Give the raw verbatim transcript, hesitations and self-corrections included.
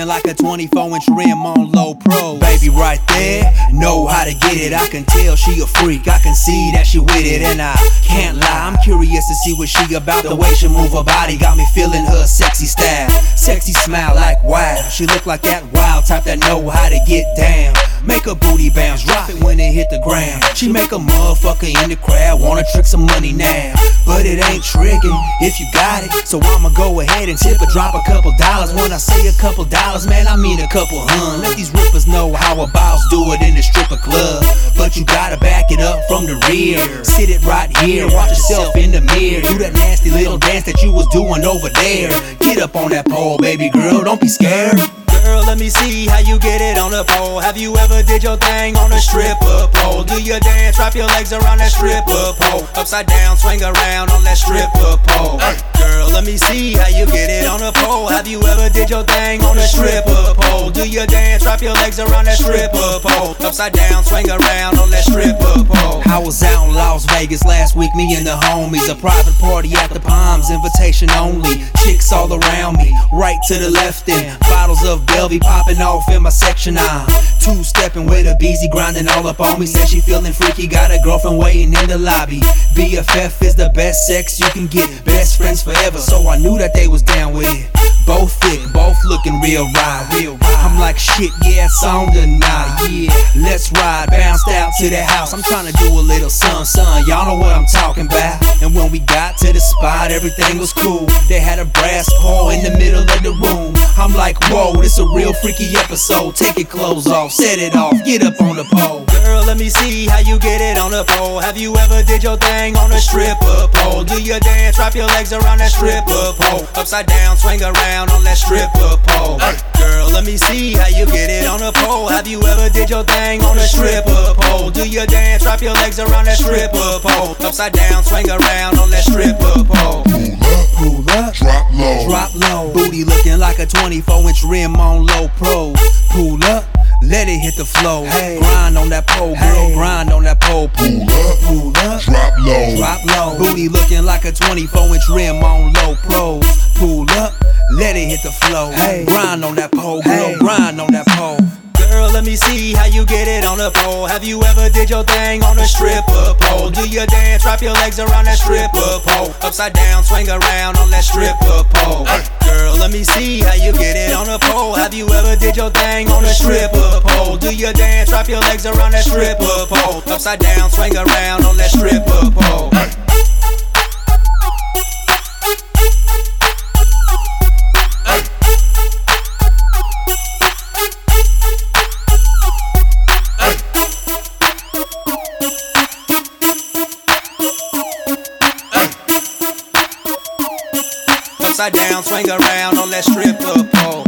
looking like a twenty-four inch rim on low pro. Baby right there, know how to get it. I can tell she a freak, I can see that she with it. And I can't lie, I'm curious to see what she about. The way she move her body got me feeling her sexy style. Sexy smile like wow, she look like that wild type that know how to get down. Make her booty bounce, drop it when it hit the ground. She make a motherfucker in the crowd wanna trick some money now. But it ain't tricking if you got it, so I'ma go ahead and tip her, drop a couple dollars. When I say a couple dollars, man, I mean a couple hun. Let these rippers know how a boss do it in the stripper club. But you gotta back it up from the rear. Sit it right here, watch yourself in the mirror. Do that nasty little dance that you was doing over there. Get up on that pole, baby girl, don't be scared. Girl, let me see how you get it on the pole. Have you ever did your thing on a stripper pole? Do your dance, wrap your legs around that stripper pole. Upside down, swing around on that stripper pole. Girl, let me see how you get it on the pole. Have you ever did your thing on a stripper pole? Do your dance, wrap your legs around that stripper pole. Upside down, swing around on that stripper pole. I was out in Las Vegas last week, me and the homies. A private party at the Palms, invitation only. Chicks all around me, right to the left and bottles of Belvy popping off in my section. I'm two-stepping with a B Z grinding all up on me. Said she feeling freaky, got a girlfriend waiting in the lobby. B F F is the best sex you can get, best friends forever, so I knew that they was down with it. Both thick, both looking real right, real right. I'm like shit, yeah, it's on tonight, yeah. Let's ride, bounced out to the house. I'm trying to do a little sun, sun. Y'all know what I'm talking about. And when we got to the spot, everything was cool. They had a brass pole in the middle of the room. I'm like, whoa, this a real freaky episode. Take your clothes off, set it off, get up on the pole. Girl, let me see how you get it on the pole. Have you ever did your thing on a stripper pole? Do your dance, wrap your legs around that stripper pole. Upside down, swing around on that stripper pole. Girl, let me see how you get it on the pole. Have you ever did your thing on a stripper pole? Do your dance, wrap your legs around that stripper pole. Upside down, swing around on that stripper pole. Pull up, pull up, drop low, drop low. Booty looking like a twenty-four inch rim on low pro. Pull up, let it hit the flow. Hey. Grind on that pole, girl, hey. Grind on that pole. Pull up, pull up, drop low, drop low. Booty looking like a twenty-four inch rim on low pros. Pull up, let it hit the flow. Hey. Grind on that pole, girl, hey. Grind on that pole. Girl, let me see how you get it on the pole. Have you ever did your thing on a stripper pole? Do your dance, wrap your legs around that stripper pole. Upside down, swing around on that stripper pole. Girl, let me see how you get it on the pole. Have you ever did your thing on a stripper pole? Do your dance, wrap your legs around that stripper pole. Upside down, swing around on that stripper pole. Upside down, swing around on that stripper pole.